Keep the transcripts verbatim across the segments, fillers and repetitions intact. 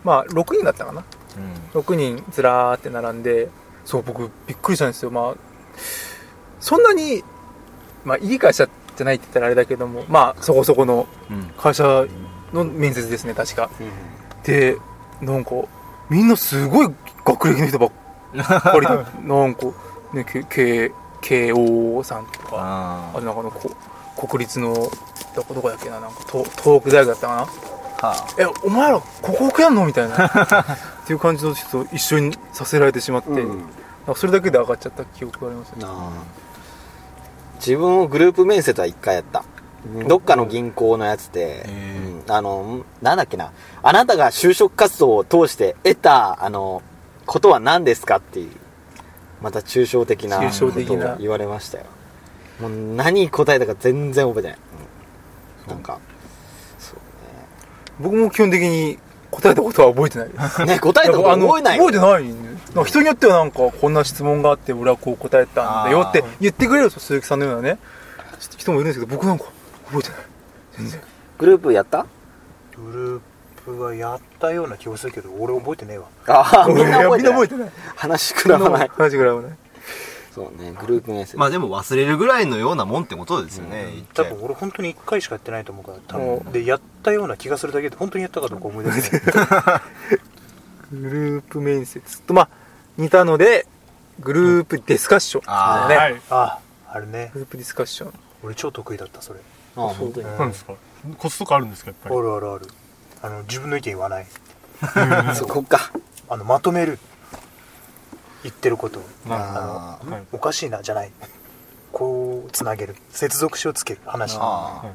まあろくにんだったかな、うん、ろくにんずらーって並んで、そう僕びっくりしたんですよ。まあそんなにまあいい会社じゃないって言ったらあれだけども、まあそこそこの会社の面接ですね確か、うん、でなんかみんなすごい学歴の人ばっかりなんかね、K慶応さんとか、あとなんかのこ国立のどこどこだっけな、なんか東東北大学だったかな、はあ、えお前らここ受けやんのみたいなっていう感じの人と一緒にさせられてしまって、うん、なんかそれだけで上がっちゃった記憶がありますね。あ自分をグループ面接はいっかいやった、うん、どっかの銀行のやつで、うん、あのなんだっけな、あなたが就職活動を通して得たあのことは何ですかっていう、また抽象的なことを言われましたよ。もう何答えたか全然覚えてない、うん、なんかそうね、 僕も基本的に答えたことは覚えてないですね。 答えたことは覚えないよ、 覚えてないんで、なんか人によってはなんかこんな質問があって俺はこう答えたんだよって言ってくれると鈴木さんのようなね人もいるんですけど、僕なんか覚えてない全然。 グループやった？ グループはやったような気がするけど俺覚えてねえわ。 ああみんな覚えてない。 みんな覚えてない。 話くらまない。 話くらまない。 そうね、グループ面接。 まあでも忘れるぐらいのようなもんってことですよね。 うん、多分俺本当にいっかいしかやってないと思うから多分でやったような気がするだけで本当にやったかどうか思い出せないグループ面接とまあ似たのでグループディスカッション、うん、 あ、ね、はい、ああれね、 グループディスカッション俺超得意だったそれ。 ああ本当に、 うん、なんですかコツとかあるんですか？やっぱりあるあるある。あの自分の意見言わないそこか、 あのまとめる言ってることをあの、はい、おかしいなじゃないこうつなげる接続詞をつける話、はい、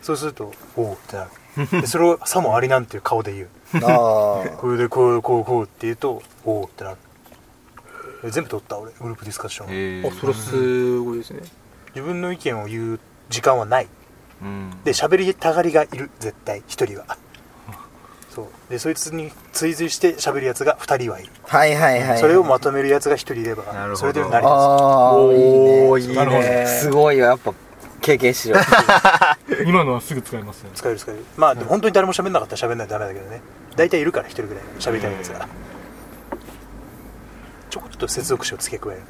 そうするとおおってなるでそれをさもありなんていう顔で言うあこれでこうこうこうって言うとおおってなる。全部取った俺グループディスカッション。 あそれすごいですね。 自分の意見を言う時間はない、うん、で喋りたがりがいる絶対一人はそうでそいつに追随して喋るやつが二人はいる。 はいはいはい、はい、 それをまとめるやつが一人いればそれで成り立つ。 あおーいいね、いいね。 すごいよやっぱ経験しろ今のはすぐ使えますね。 使える使える。まあ、うん、本当に誰も喋んなかったら喋んないとダメだけどね。大体いるから一人ぐらい喋りたいやつがちょこっと接続詞を付け加える。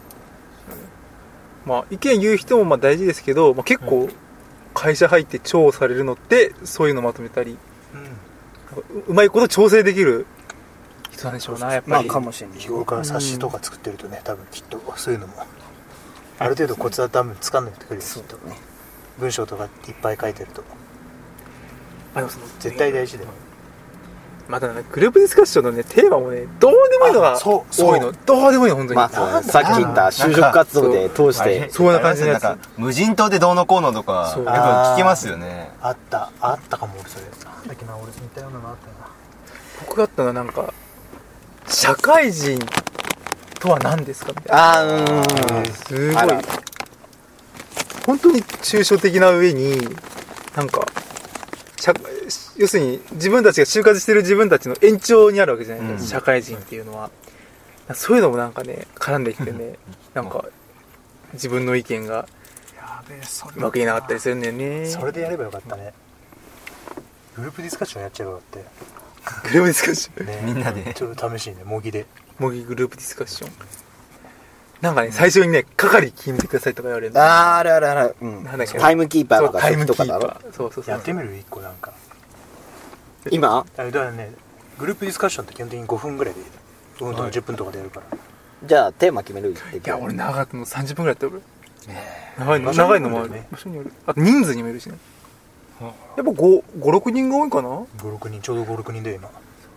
まあ意見言う人もまあ大事ですけど、まあ、結構会社入って重宝されるのってそういうのまとめたり、うん、うまいこと調整できる人なんでしょうなやっぱり。 まあかもしれない。 日頃から冊子とか作ってるとね、多分きっとそういうのもある程度コツは多分つかんでくるよ。きっとね文章とかいっぱい書いてるとあでもその絶対大事だよ。 またねグループディスカッションのねテーマもねどうでもいいのが多いの。どうでもいいの本当に、まあ、さっき言った就職活動で通してそうな感じのやつ。 なんか無人島でどうのこうのとかよく聞きますよね。 あったあったかも俺それ。なんだっけな俺似たようなのあったよな。 僕があったのはなんか社会人とは何ですかみたいな。 あーうんすごい本当に抽象的な上になんか社要するに自分たちが就活してる自分たちの延長にあるわけじゃないですか、うん、社会人っていうのは。そういうのもなんかね絡んできてねなんか自分の意見がうまく言えなかったりするんだよね。 それでやればよかったね。グループディスカッションやっちゃえばよかったよ。グループディスカッション、 ね、 みんなでちょっと試しにね模擬で模擬グループディスカッションなんかね最初にね係決めてくださいとか言われるんあーあるあるある、うん、 なんだっけタイムキーパーとかタイムキーパーとかだろ。 そうそうそうやってみる一個なんか今だからねグループディスカッションって基本的にごふんぐらいでごふんとかじゅっぷんとかでやるから、はい、 じゃあテーマ決める。いや俺長かったのさんじゅっぷんぐらいやった俺、えー、長いの長いのもある場所による。あと人数にもよるしね。やっぱご、ご、ろくにんが多いかな。 ご、ろくにんちょうどご、ろくにんで今。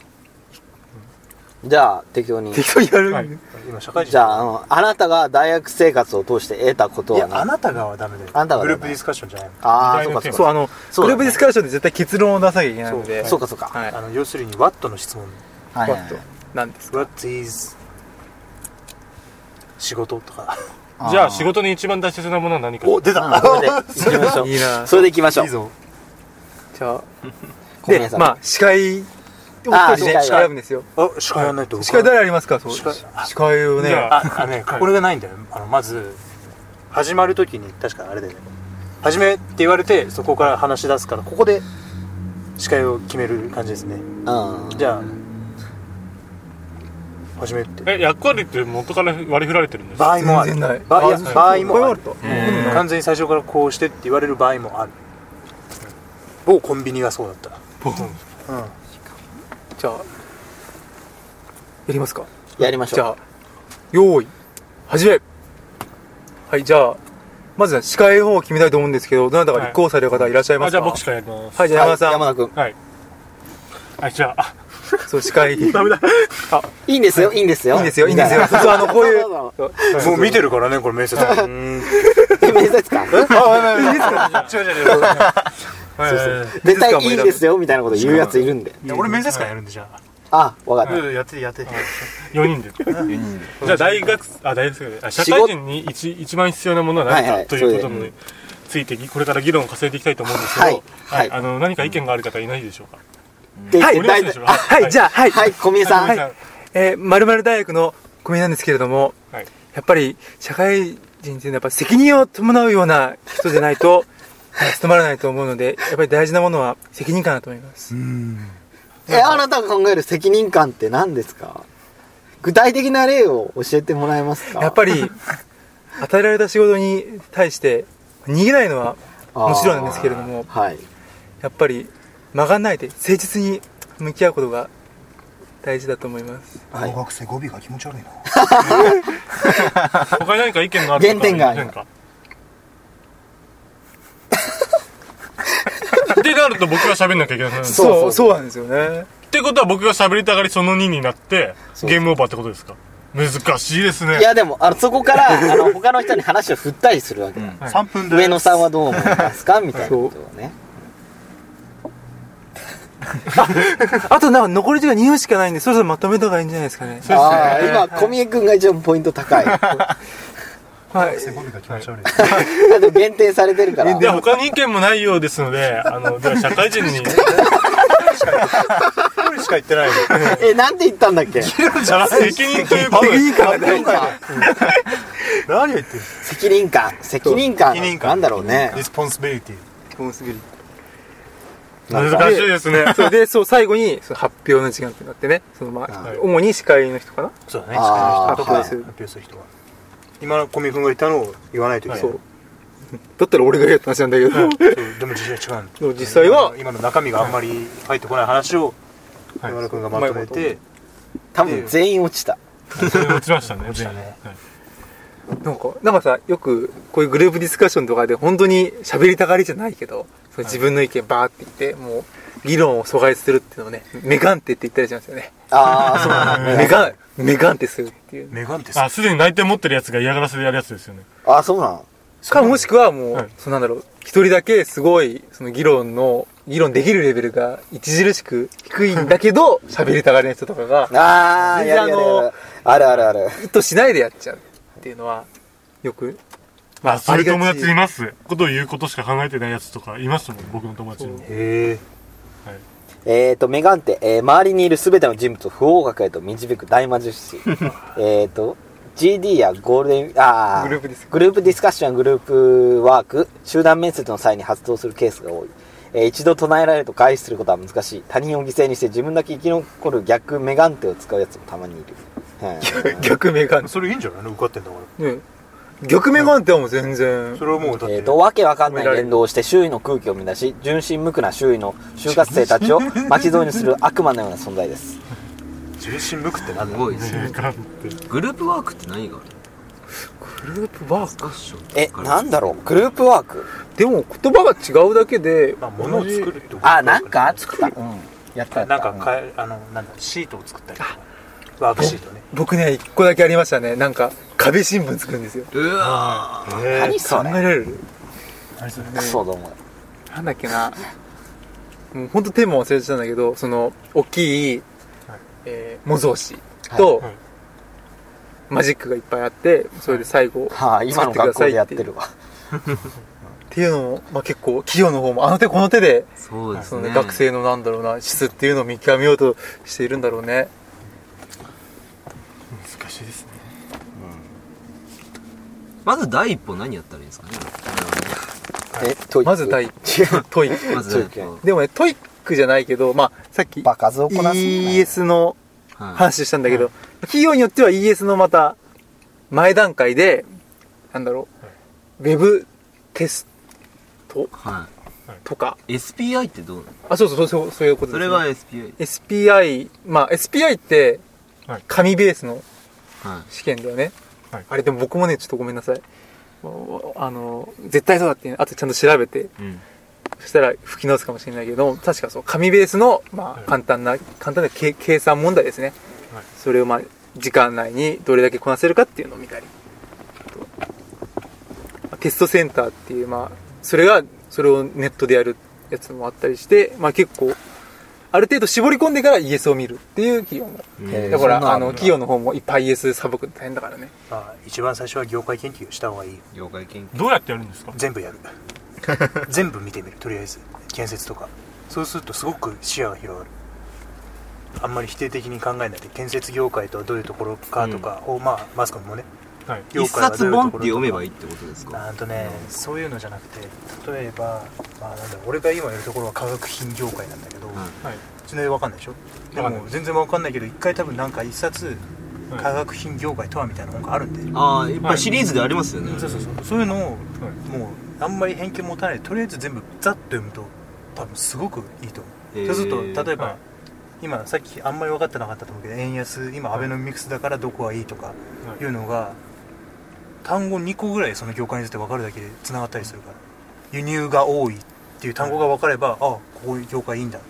じゃあ適当に適当にやる、はい、 今社会人。 じゃあ、あのあなたが大学生活を通して得たことは何？ いやあなたがはダメだよ。 あなたがグループディスカッションじゃないの。 ああそうかそうか。 そうあのそう、ね、グループディスカッションで絶対結論を出さなきゃいけないので。 そうかそうか、 はい、あの要するに What の質問。 はいはいはい、What なんですか。 What is 仕事とか。 じゃあ仕事に一番大切なものは何か。 お出た。 それで行きましょう。 いいな。 それで行きましょう。 いいぞ。 じゃあでまあ司会あ司会選ぶんですよ。 あ司会やらないと。 司会誰ありますか。そう司会司会をね。 ああねこれがないんだよ。あのまず始まるときに確かあれだよね。始めって言われてそこから話し出すからここで司会を決める感じですね。 あじゃあ初めてえ、役割って元から割り振られてるんですか？ 場合もある全然ない場合いやあ場合もあるとうん完全に最初からこうしてって言われる場合もある某コンビニがそうだったうんじゃあやりますか。 やりましょう。 じゃあ用意始め。はい、じゃあまずは司会の方を決めたいと思うんですけど、どなたか立候補される方いらっしゃいまあ、 すか？ じゃあ僕しかやります。 はい、じゃあ山田さん、 はい、山田君。 はい。はい、じゃあ、 そう司会ダメだ。 いいんですよ、いいんですよ。 いいんですよいいんですよ。そうあのこういうそうそうもう見てるからねこれ面接うーんそう面接官あ、やばいやばいやばい違う違う違うはい絶対いいんですよ、みたいなこと言うやついるんで。 いや俺面接官やるんでじゃあ、わかあった。 やってやってよにんで。じゃあ大学、あ、大学生あ社会人に一一番必要なものは何はいはいかということについて、これから議論を重ねていきたいと思うんですけど、 はいはいあの、何か意見がある方いないでしょうか？ ではいおりますでしょうか？ あはいじゃあはい、 はい、小宮さん。 はいえー、〇〇大学の小宮なんですけれども、 はい。 やっぱり社会人っていうのはやっぱ責任を伴うような人じゃないとはい務まらないと思うので、やっぱり大事なものは責任感だと思います。 え、あなたが考える責任感って何ですか？具体的な例を教えてもらえますか？ やっぱり与えられた仕事に対して逃げないのはもちろんなんですけれども、 はい。 やっぱり曲がんないで誠実に向き合うことが大事だと思います。 はい小学生語尾が気持ち悪いな他に何か意見のある方原点がいませんか？ってなると僕が喋んなきゃいけないんです。 そうそうそうそうなんですよね。 ってことは僕が喋りたがりそのにになってゲームオーバーってことですか？難しいですね。 いやでも、あの、そこから、あの、他の人に話を振ったりするわけだ。 さんぷんで上野さんはどう思いますかみたいなことをね。 あとなんか残り時間にふんしかないんで、そろそろまとめた方がいいんじゃないですかね。 ああ、今、小宮君が一番ポイント高い。 はい。 語尾が気持ち悪いあと限定されてるから。 で他に意見もないようですので、あの、では社会人に、 一人しか言ってないえ、なんて言ったんだっけ？ 責任ということで責任感が大事。 何を言ってる責任感。責任感。 責任感なんだろうね。 リスポンシビリティ多すぎる。 なんか難しいですね。 それで、そう、最後にその発表の時間ってなってね、そのまあ、 はい主に司会の人かなそうだねあー司会の人はい発表する人は今の小宮君が言ったのを言わないといけないそう。だったら俺が言うって話なんだけど、 そうでも実際違うでも実際は今の中身があんまり入ってこない話をはい山田君がまとめて多分全員落ちた。 落ちましたね、 落ちたねはいなんか、なんかさ、よくこういうグループディスカッションとかで本当に喋りたがりじゃないけど、その自分の意見バーって言って、もう議論を阻害するっていうのをね、メガンテって言ったりしますよね。 ああ、そうだね。 メガン、メガンテするっていう。 メガンテさあ、すでに内定持ってるやつが嫌がらせでやるやつですよね。 あ、そうなの。 かもしくはもう、 はいそうなんだろう、一人だけすごい、その議論の、議論できるレベルが著しく低いんだけど、喋りたがりの人とかが、 ああ、 全然やるやるやる。あるあるある。 意図しないでやっちゃうっていうのは、よく、まあ、そういう友ありがち達います。ことを言うことしか考えてないやつとかいますもん、僕の友達にも。 へええーと、メガンテ、えー周りにいるすべての人物を不合格へと導く大魔術師。えーと、ジーディー やゴールデン、あーグループディスグループディスカッションやグループワーク、集団面接の際に発動するケースが多い。えー一度唱えられると回避することは難しい。他人を犠牲にして自分だけ生き残る逆メガンテを使うやつもたまにいる。はい逆メガンテ。 それいいんじゃないの受かってんだからね、逆メガンテはもう全然そ、れはもうだってえーと、わけわかんない言動をして周囲の空気を乱し、純真無垢な周囲の就活生たちを巻き添えにする悪魔のような存在です。 重心無垢ってなんだすごいですね。 ガンってグループワークって何があるグループワーク。 ファッションえ、なんだろうグループワークでも言葉が違うだけで、 まあ物を作るってことあ、なんか作った。うん。やったやった。 なんかかえあのなんだシートを作ったりとかワークシートね僕ね、一個だけありましたね。なんか、壁新聞作るんですよ。 うわへえ何それ考えられる何それクソども。 なんだっけな。もうほんとテーマ忘れてたんだけど、その、大きい、えー模造紙と、 はいマジックがいっぱいあって、それで最後、 はあ、今の学校でやってるわ。 っていうのも、まあ、結構企業の方もあの手この手で、 そうですね。 そのね、学生のなんだろうな質っていうのを見極めようとしているんだろうね。 難しいですね。 まず第一歩何やったらいいんですかね。 え、トイックまず第一トイック。 まず第一歩。 でもね、トイックじゃないけど、まあ、さっきバカ数をこなすんだねイーエス の話したんだけど、はい、企業によっては イーエス のまた前段階でなんだろう、はい、ウェブテスト、はい、とかエスピーアイ ってどうなの？ あ、そうそうそうそういうことです、ね、 それが エスピーアイエスピーアイ、まあ エスピーアイ って紙ベースの試験だよね、はい、あれでも僕もねちょっとごめんなさい、あの絶対そうだって、ね、あとちゃんと調べて、うん、そしたら吹き直すかもしれないけど、確かそう紙ベースの、まあ、簡単な簡単な計算問題ですね、はい、それをまあ時間内にどれだけこなせるかっていうのを見たり、テストセンターっていう、まあそれがそれをネットでやるやつもあったりして、まあ結構ある程度絞り込んでから イーエス を見るっていう企業も、だからあの企業の方もいっぱい イーエス さばくの大変だからね。 ああ、一番最初は業界研究した方がいい。 業界研究どうやってやるんですか？ 全部やる全部見てみる、とりあえず建設とか。そうするとすごく視野が広がる。あんまり否定的に考えないで、建設業界とはどういうところかとかを、うん、まあマスコミもね、 はい、一冊本って読めばいいってことですか？ なんとね、うん、そういうのじゃなくて、例えば、まあ、なんだ俺が今やるところは化学品業界なんだけど、はい、全然わかんないでしょ。でも全然わかんないけど、一回多分なんか一冊化学品業界とはみたいな本があるんで、 ああ、いっぱいシリーズでありますよね、 はい、そうそうそう、そういうのを、はい、もうあんまり偏見持たないで、とりあえず全部ざっと読むと多分すごくいいと思う。そうすると例えば、はい、今さっきあんまり分かってなかったと思うけど、円安、今アベノミクスだからどこがいいとかいうのが、単語にこぐらいその業界について分かるだけでつながったりするから、輸入が多いっていう単語が分かれば、あ、こういう業界いいんだって。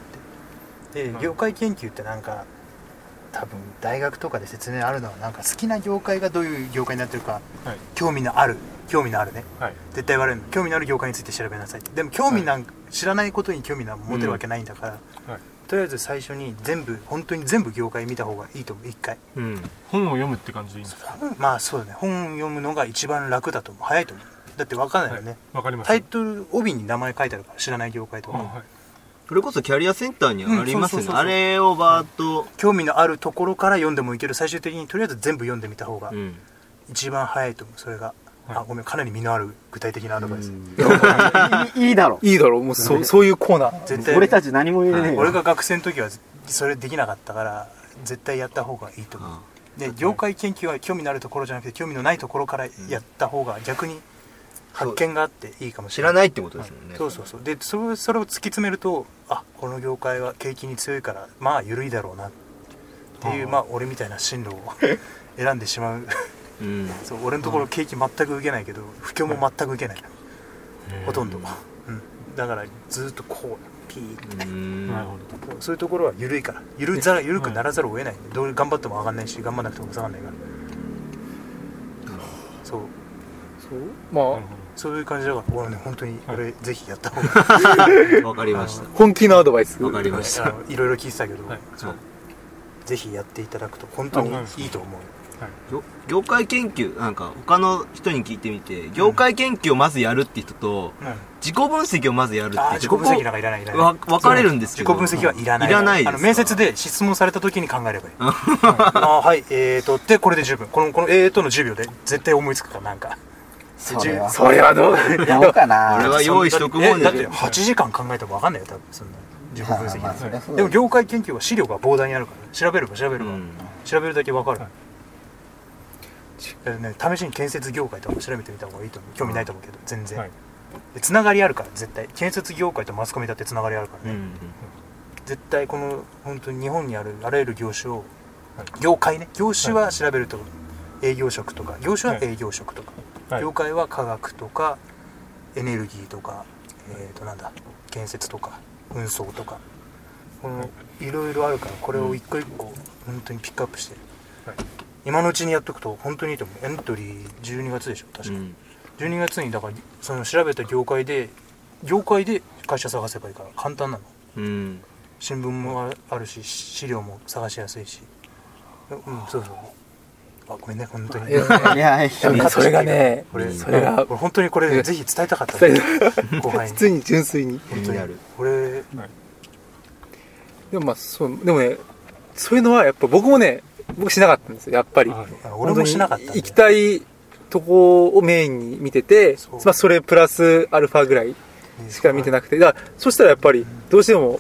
で、業界研究ってなんか多分大学とかで説明あるのは、なんか好きな業界がどういう業界になってるか、はい、興味のある興味のあるね、はい、絶対言われるの、興味のある業界について調べなさいって。でも興味なん、はい、知らないことに興味なん持てるわけないんだから、うん、はい、とりあえず最初に全部、本当に全部業界見た方がいいと思う、一回、うん、 本を読むって感じでいいんですか？ まあそうだね、本読むのが一番楽だと思う、早いと思う。だって分かんないよね、 はい、かります。 タイトル帯に名前書いてあるから、知らない業界とか、うん、はい、 それこそキャリアセンターにありますよね、あれをバーッと、うん、 興味のあるところから読んでもいける。最終的にとりあえず全部読んでみた方が一番早いと思う、それが。あ、ごめん、かなり身のある具体的なアドバイス。 いいだろいいだろ、もう そ, そういうコーナー絶対俺たち何も言えねえよ。 俺が学生の時はそれできなかったから、絶対やった方がいいと思う。で、業界研究は興味のあるところじゃなくて、興味のないところからやった方が逆に発見があっていいかもしれない。 知らないってことですもんね、 はい、そうそうそう。で、それ、それを突き詰めると、あ、この業界は景気に強いからまあ緩いだろうなっていう、まあ俺みたいな進路を選んでしまううん、そう、俺のところ景気全く受けないけど、不況も全く受けない、ほとんど、うん、だからずっとこうピーって、うん、そういうところは緩いから、緩ざ緩くならざるを得ないんで、どう頑張っても上がんないし、頑張らなくても下がんないから、そうそう、まあそういう感じだから、俺ね、本当にこれぜひやった方がいい。 わかりました。 本気のアドバイス。 わかりました。 いろいろ聞いてたけど、はい、そう、ぜひやっていただくと本当にいいと思う。 はい、業界研究、なんか他の人に聞いてみて、業界研究をまずやるって人と、うん、自己分析をまずやるって、 自己分析なんかいらないいらない、 分かれるんですけど、 自己分析はいらない、 いらないです。 あの面接で質問された時に考えればいい。あ、はい、えーとでこれで十分、このこのえーとのじゅうびょうで絶対思いつくから、なんかそれはそれはどうどうかな。 俺は用意しとくもんで、だってはちじかん考えても分かんないよ、多分そんな自己分析、まあまあ、でも業界研究は資料が膨大にあるから、調べれば調べれば、うん、調べるだけ分かる、はい、ね、試しに建設業界とか調べてみた方がいいと思う。興味ないと思うけど全然、はい、でつながりあるから、絶対建設業界とマスコミだってつながりあるからね、うんうん、絶対この本当に日本にあるあらゆる業種を、はい、業界ね、業種は調べると営業職とか、業種は営業職とか、はい、業界は科学とかエネルギーとか、えーとなんだ建設とか運送とか、このいろいろあるから、これを一個一個本当にピックアップして、はい、今のうちにやっておくと本当にいいと思う。エントリーじゅうにがつでしょ確か、うん、じゅうにがつにだからその調べた業界で業界で会社探せばいいから簡単なの、うん、新聞もあるし資料も探しやすいし、うん、そうそう、あ、ごめんね本当に。いやいや、 それがね、 これそれが俺本当にこれぜひ伝えたかったね、後輩に。普通に純粋に本当にある。これでもまあそうでもね、そういうのはやっぱ僕もね、僕しなかったんですよ、やっぱり。 俺もしなかったんだよ。 行きたいとこをメインに見てて、そまあそれプラスアルファぐらいしか見てなくて、だからそしたらやっぱりどうしても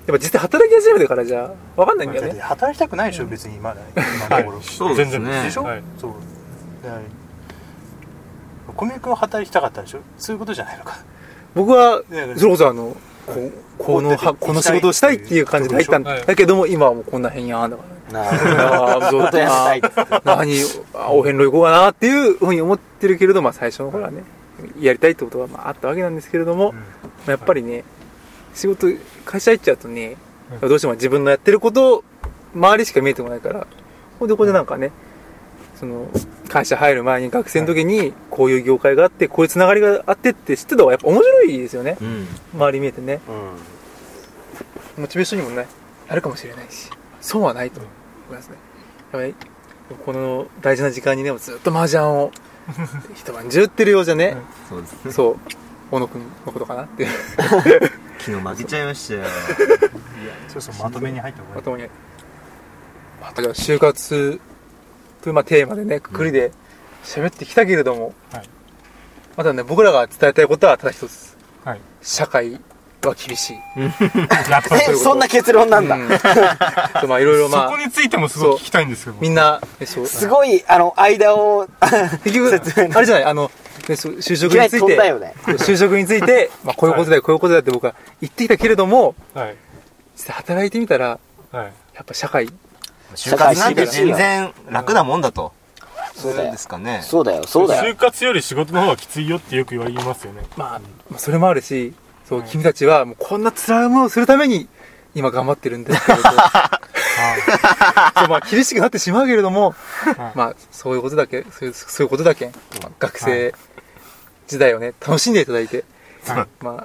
ぱ実際働き始めてからじゃ分かんないんだよね。 働きたくないでしょ別にまだ今のところ、はい、 そうですねでしょ、はい、そうだから小宮君は働きたかったでしょ、そういうことじゃないのか。 僕はそれこそあのこ, このこの仕事をしたいっていう感じで入ったんだけども、今はもうこんな変やんだからああそうだな何お遍路行こうかなっていうふうに思ってるけれど、まあ最初の頃はねやりたいってことがまああったわけなんですけれども、うん、やっぱりね仕事会社行っちゃうとね、うん、どうしても自分のやってること周りしか見えてこないから、ここでここでなんかね、その会社入る前に学生の時にこういう業界があってこういうつながりがあってって知ってた方がやっぱ面白いですよね、うん、周り見えてね、うん、モチベーションにもねあるかもしれないし、損はないと思いますね。やっぱりこの大事な時間にねずっと麻雀を一晩中ってるようじゃね、 うん、そうですね、 そう小野くんのことかなって昨日負けちゃいましたよ。いやそうそうまとめに入った方がいい。 まとめにまた就活というまあテーマでねくくりで喋ってきたけれども、うん、はい、またね僕らが伝えたいことはただ一つ、はい、社会は厳しいえそんな結論なんだ、うん、 そうまあいろいろまあそこについてもすごい聞きたいんですけど、 みんなそうすごいあの間を結局あれじゃないあの就職について、ね、就職について、まあ、こういうことだよこういうことだよって僕は言ってきたけれども、はい、実際働いてみたら、はい、やっぱ社会就活なんて全然楽なもんだと、うん、そうですかね。 そうだよそうだよ。 就活より仕事の方がきついよってよく言われますよね。 まあ、まあ、それもあるし、そう、うん、君たちはもうこんな辛い思いをするために今頑張ってるんだけどそうまあ厳しくなってしまうけれども、はい、まあそういうことだけそういう、そういうことだけ、まあ、学生時代をね楽しんでいただいて、はい、まあ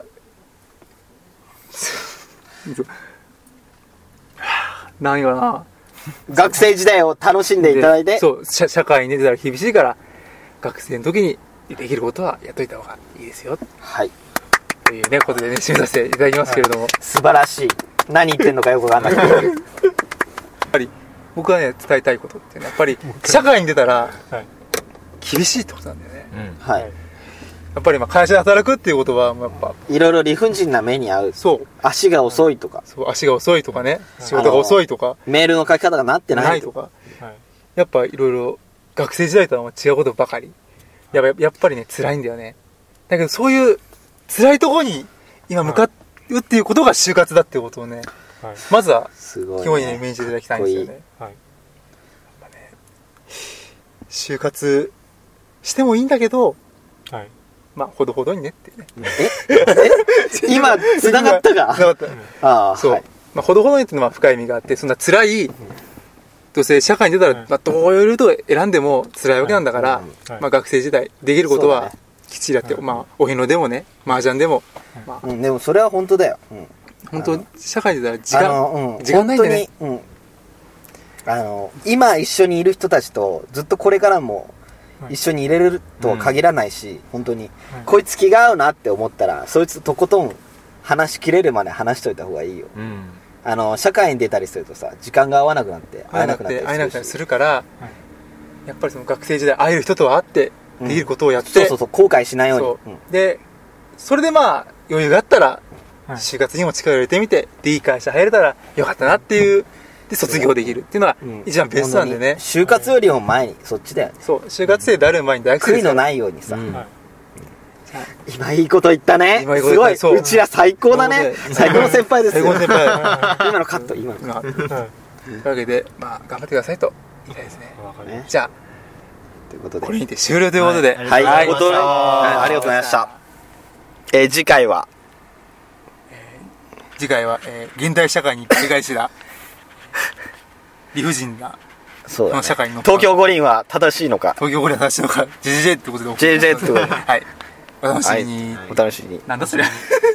何かな学生時代を楽しんでいただいて、 そう 社, 社会に出たら厳しいから学生の時にできることはやっといた方がいいですよ、 はいというねことでね締めさせていただきますけれども、はい、 素晴らしい。何言ってんのかよくわかんないけどやっぱり僕がね伝えたいことって、ね、やっぱり社会に出たら厳しいってことなんだよね、 うん、はい。 やっぱりまあ会社で働くっていうことはやっぱいろいろ理不尽な目に遭う。そう、足が遅いとか、 そう足が遅いとかね、仕事が遅いとか、 メールの書き方がなってないとか、 ないとか、やっぱいろいろ学生時代とは違うことばかりやっぱ、やっぱりね辛いんだよね。だけどそういう辛いところに今向かうっていうことが就活だっていうことをね、はい、まずは肝にねイメージいただきたいんですよね。はい、やっぱね就活してもいいんだけど、はい、まあほどほどにねってね。 ええ今繋がったか。繋がった。 ああそう、はい、まあほどほどにっていうのは深い意味があって、そんな辛い、うん、どうせ社会に出たら、はい、まあどういうルートを選んでも辛いわけなんだから、はいはい、まあ学生時代できることはきっちりやって、はい、まあお遍路でもね麻雀でも、まあうん、でもそれは本当だよ、うん、 本当社会で出たら時間、うん、時間ないんでね、 うん、あの今一緒にいる人たちとずっとこれからも一緒にいれるとは限らないし、うん、本当に、うん、こいつ気が合うなって思ったらそいつとことん話しきれるまで話しといた方がいいよ、うん、あの社会に出たりするとさ時間が合わなくなって会えなくなったりするし、 会えなくなったりするから、はい、やっぱりその学生時代会える人とは会ってできることをやって、うん、 そうそうそう後悔しないように、 そう、うん、でそれでまあ余裕があったら、はい、就活にも力を入れてみてでいい会社入れたらよかったなっていう、で卒業できるっていうのが一番ベストなんでね、うん、 就活よりも前にそっちだよね。 そう就活生である前に大学生悔いのないようにさ、うんはい、今いいこと言ったね。すごい、うちら最高だね。最高の先輩ですよ。 最高の先輩今のカット今のカット、 はい、というわけでまあ頑張ってくださいと言いたいですね。ねじゃあということでこれにて終了ということで、 はい、はいはい、ありがとうございました。えー、次回は、 えー、次回は、えー、現代社会に繰り返しだ理不尽なそうだ、ね、 この社会の東京五輪は正しいのか、 東京五輪は正しいのか ジェジェジェ ってことでジェジェジェ ってことではい、お楽しみに、 はい、お楽しみに。 なんだそれ